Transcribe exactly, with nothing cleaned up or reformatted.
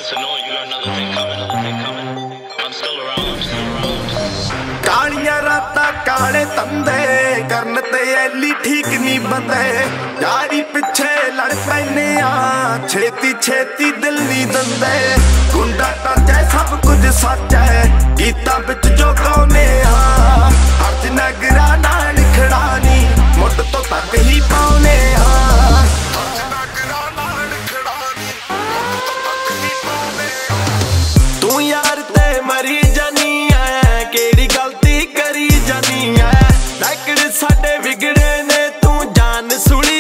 to know you got another thing coming, another thing coming. I'm still around, I'm still around. कालियां रातां काले तंदे करन ते ऐली ठीक नहीं बंदे यारी पिछे लड़ पैने आ छेती छेती दिल नहीं दंदे गुंडा टाचा सब कुछ सच है गीतां विच जो गाउने आ हर नगरा नाल खड़ानी मुੱਢ ਤੋਂ तक ही पाउने आ तू यार ते मरी जानी है केड़ी गलती करी जानी है लकड़ साडे विगड़े ने तू जान सुली